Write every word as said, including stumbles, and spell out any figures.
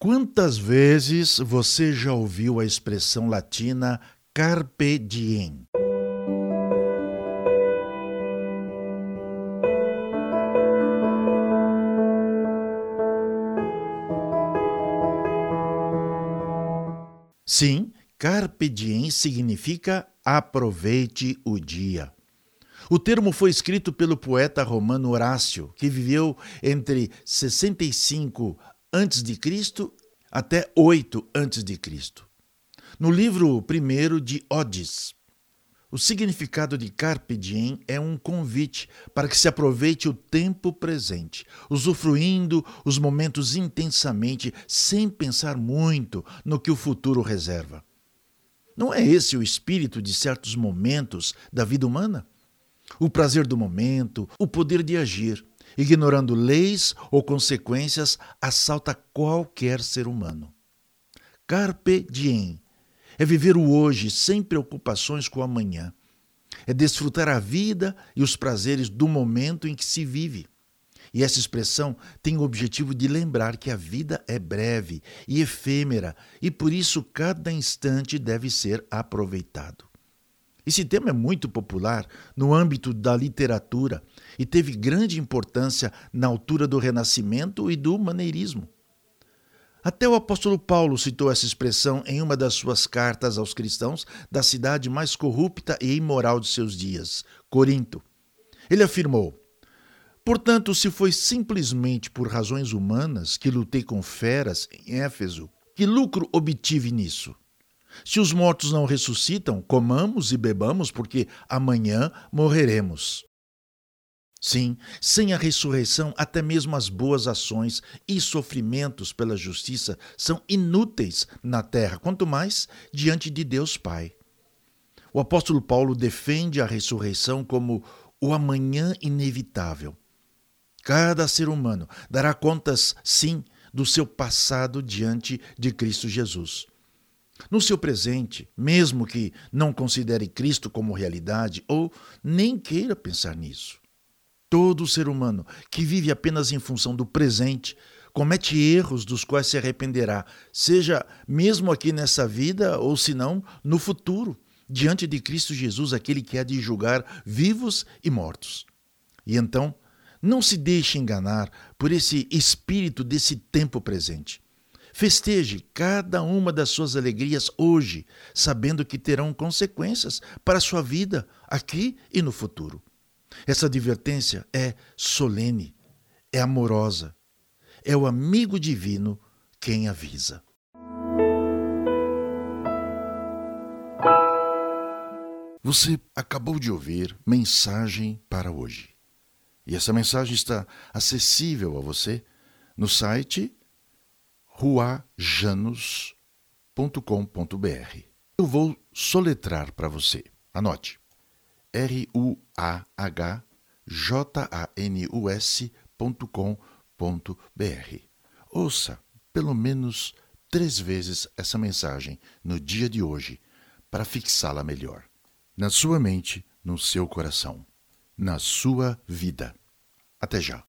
Quantas vezes você já ouviu a expressão latina carpe diem? Sim, carpe diem significa aproveite o dia. O termo foi escrito pelo poeta romano Horácio, que viveu entre sessenta e cinco antes de Cristo até oito antes de Cristo. No livro primeiro de Odes, o significado de carpe diem é um convite para que se aproveite o tempo presente, usufruindo os momentos intensamente, sem pensar muito no que o futuro reserva. Não é esse o espírito de certos momentos da vida humana? O prazer do momento, o poder de agir, ignorando leis ou consequências, assalta qualquer ser humano. Carpe diem é viver o hoje sem preocupações com o amanhã. É desfrutar a vida e os prazeres do momento em que se vive. E essa expressão tem o objetivo de lembrar que a vida é breve e efêmera e por isso cada instante deve ser aproveitado. Esse tema é muito popular no âmbito da literatura e teve grande importância na altura do Renascimento e do maneirismo. Até o apóstolo Paulo citou essa expressão em uma das suas cartas aos cristãos da cidade mais corrupta e imoral de seus dias, Corinto. Ele afirmou: portanto, se foi simplesmente por razões humanas que lutei com feras em Éfeso, que lucro obtive nisso? Se os mortos não ressuscitam, comamos e bebamos, porque amanhã morreremos. Sim, sem a ressurreição, até mesmo as boas ações e sofrimentos pela justiça são inúteis na terra, quanto mais diante de Deus Pai. O apóstolo Paulo defende a ressurreição como o amanhã inevitável. Cada ser humano dará contas, sim, do seu passado diante de Cristo Jesus. No seu presente, mesmo que não considere Cristo como realidade ou nem queira pensar nisso. Todo ser humano que vive apenas em função do presente comete erros dos quais se arrependerá, seja mesmo aqui nessa vida ou se não no futuro, diante de Cristo Jesus, aquele que há de julgar vivos e mortos. E então, não se deixe enganar por esse espírito desse tempo presente. Festeje cada uma das suas alegrias hoje, sabendo que terão consequências para a sua vida aqui e no futuro. Essa advertência é solene, é amorosa, é o amigo divino quem avisa. Você acabou de ouvir Mensagem para Hoje. E essa mensagem está acessível a você no site ruajanos ponto com ponto b r. Eu vou soletrar para você. Anote. R U A H J A N U S ponto com ponto b r. Ouça pelo menos três vezes essa mensagem no dia de hoje para fixá-la melhor. Na sua mente, no seu coração, na sua vida. Até já.